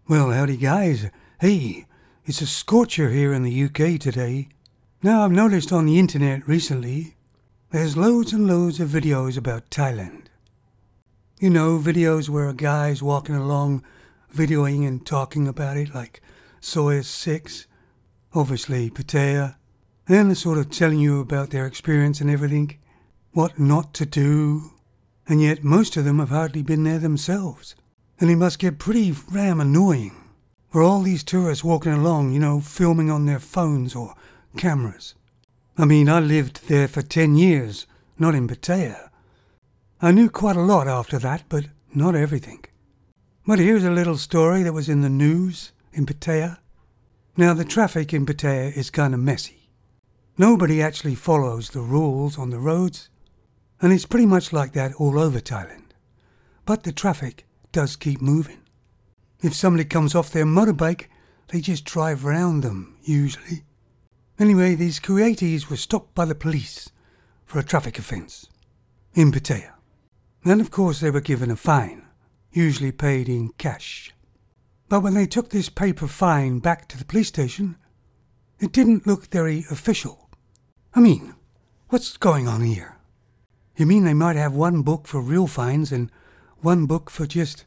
Well, howdy guys. Hey, it's a scorcher here in the UK today. Now, I've noticed on the internet recently, there's loads and loads of videos about Thailand. You know, videos where a guy's walking along, videoing and talking about it, like Soi 6, obviously Pattaya, and they're sort of telling you about their experience and everything, what not to do, and yet most of them have hardly been there themselves. And it must get pretty damn annoying for all these tourists walking along, you know, filming on their phones or cameras. I mean, I lived there for 10 years, not in Pattaya. I knew quite a lot after that, but not everything. But here's a little story that was in the news in Pattaya. Now, the traffic in Pattaya is kind of messy. Nobody actually follows the rules on the roads, and it's pretty much like that all over Thailand. But the traffic does keep moving. If somebody comes off their motorbike, they just drive around them, usually. Anyway, these Kuwaitis were stopped by the police for a traffic offence in Pattaya. And of course they were given a fine, usually paid in cash. But when they took this paper fine back to the police station, it didn't look very official. I mean, what's going on here? You mean they might have one book for real fines and one book for just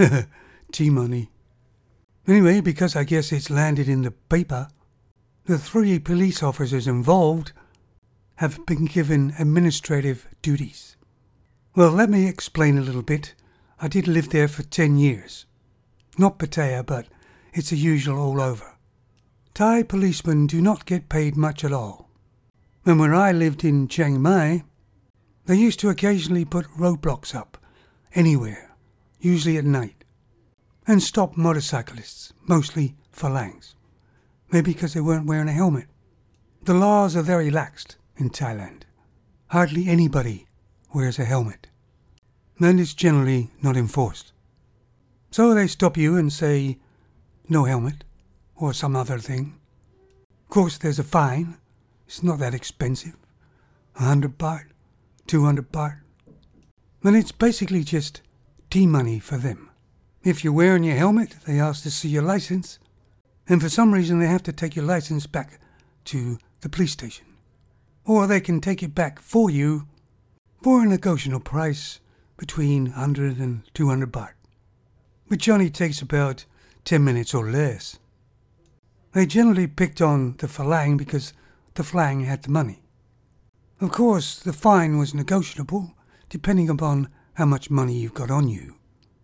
T-money? Anyway, because I guess it's landed in the paper, the 3 police officers involved have been given administrative duties. Well, let me explain a little bit. I did live there for 10 years. Not Pattaya, but it's the usual all over. Thai policemen do not get paid much at all. And when I lived in Chiang Mai, they used to occasionally put roadblocks up anywhere, usually at night, and stop motorcyclists, mostly phalangs, maybe because they weren't wearing a helmet. The laws are very laxed in Thailand. Hardly anybody wears a helmet, and it's generally not enforced. So they stop you and say, no helmet, or some other thing. Of course, there's a fine. It's not that expensive. 100 baht, 200 baht. And it's basically just T-money for them. If you're wearing your helmet, they ask to see your license, and for some reason they have to take your license back to the police station. Or they can take it back for you for a negotiable price between 100 and 200 baht, which only takes about 10 minutes or less. They generally picked on the phalang because the phalang had the money. Of course, the fine was negotiable, depending upon how much money you've got on you.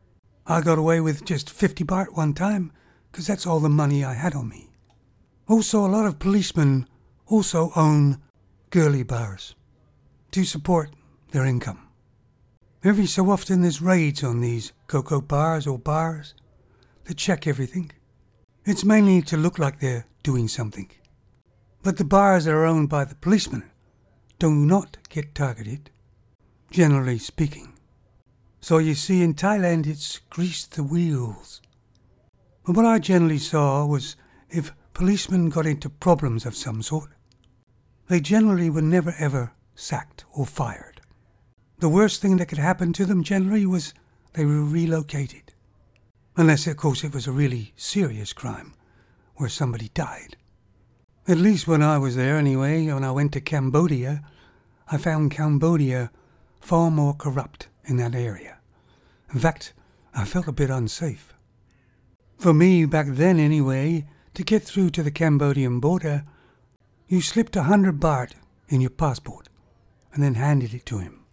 I got away with just 50 baht one time, because that's all the money I had on me. Also, a lot of policemen also own girly bars to support their income. Every so often there's raids on these cocoa bars or bars that check everything. It's mainly to look like they're doing something. But the bars that are owned by the policemen do not get targeted, generally speaking. So you see, in Thailand it's grease the wheels. But what I generally saw was if policemen got into problems of some sort, they generally were never ever sacked or fired. The worst thing that could happen to them generally was they were relocated. Unless, of course, it was a really serious crime where somebody died. At least when I was there anyway, when I went to Cambodia, I found Cambodia far more corrupt in that area. In fact, I felt a bit unsafe. For me, back then anyway, to get through to the Cambodian border, you slipped 100 baht in your passport and then handed it to him.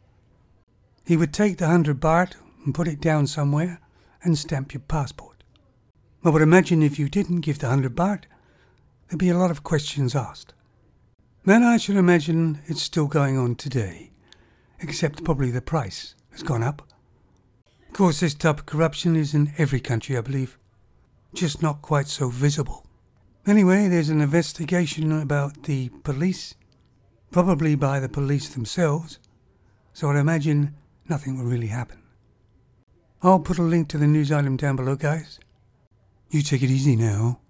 He would take the 100 baht and put it down somewhere and stamp your passport. I would imagine if you didn't give the 100 baht, there'd be a lot of questions asked. Then I should imagine it's still going on today, except probably the price has gone up. Of course, this type of corruption is in every country, I believe, just not quite so visible. Anyway, there's an investigation about the police, probably by the police themselves, so I'd imagine nothing will really happen. I'll put a link to the news item down below, guys. You take it easy now.